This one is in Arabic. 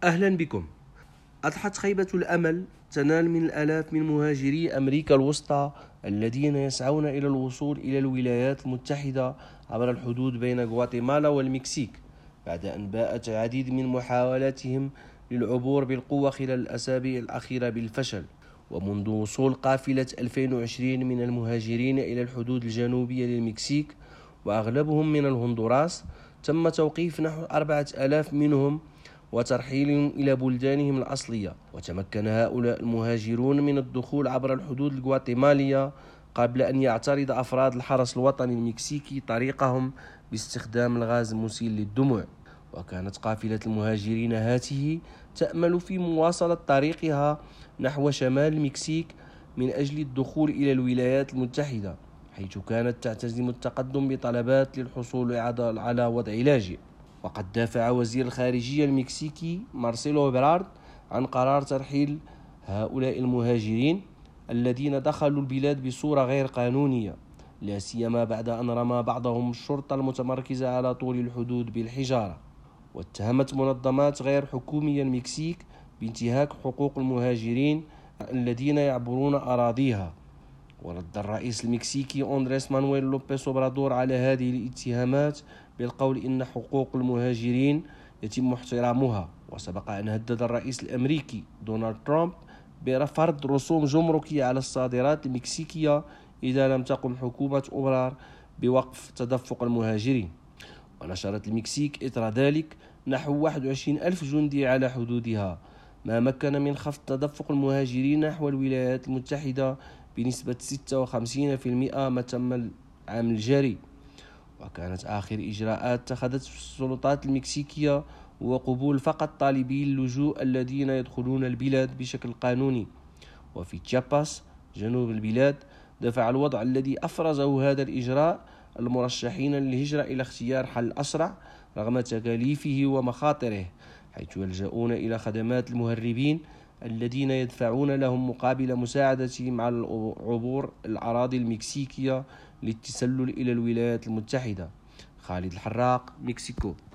أهلا بكم. أضحت خيبة الأمل تنال من الآلاف من مهاجري أمريكا الوسطى الذين يسعون إلى الوصول إلى الولايات المتحدة عبر الحدود بين غواتيمالا والمكسيك، بعد أن باءت العديد من محاولاتهم للعبور بالقوة خلال الأسابيع الأخيرة بالفشل. ومنذ وصول قافلة 2020 من المهاجرين إلى الحدود الجنوبية للمكسيك وأغلبهم من الهندوراس، تم توقيف نحو 4000 منهم وترحيلهم إلى بلدانهم الأصلية. وتمكن هؤلاء المهاجرون من الدخول عبر الحدود الغواتيمالية قبل أن يعترض أفراد الحرس الوطني المكسيكي طريقهم باستخدام الغاز المسيل للدموع. وكانت قافلة المهاجرين هذه تأمل في مواصلة طريقها نحو شمال المكسيك من أجل الدخول إلى الولايات المتحدة، حيث كانت تعتزم التقدم بطلبات للحصول على وضع لاجئ. وقد دافع وزير الخارجية المكسيكي مارسيلو إبرارد عن قرار ترحيل هؤلاء المهاجرين الذين دخلوا البلاد بصورة غير قانونية، لا سيما بعد أن رمى بعضهم الشرطة المتمركزة على طول الحدود بالحجارة. واتهمت منظمات غير حكومية المكسيك بانتهاك حقوق المهاجرين الذين يعبرون أراضيها. ورد الرئيس المكسيكي أندريس مانويل لوبيس أوبرادور على هذه الاتهامات بالقول إن حقوق المهاجرين يتم احترامها. وسبق أن هدد الرئيس الأمريكي دونالد ترامب بفرض رسوم جمركية على الصادرات المكسيكية إذا لم تقم حكومة أوبرار بوقف تدفق المهاجرين. ونشرت المكسيك إثر ذلك نحو 21,000 جندي على حدودها، ما مكن من خفض تدفق المهاجرين نحو الولايات المتحدة بنسبة 56% ما تم العام الجاري. وكانت آخر إجراءات اتخذت السلطات المكسيكية هو قبول فقط طالبي اللجوء الذين يدخلون البلاد بشكل قانوني. وفي تشاباس جنوب البلاد دفع الوضع الذي أفرزه هذا الإجراء المرشحين للهجرة إلى اختيار حل أسرع رغم تكاليفه ومخاطره، حيث يلجؤون إلى خدمات المهربين الذين يدفعون لهم مقابل مساعدتهم على عبور الأراضي المكسيكية للتسلل إلى الولايات المتحدة. خالد الحراق، مكسيكو.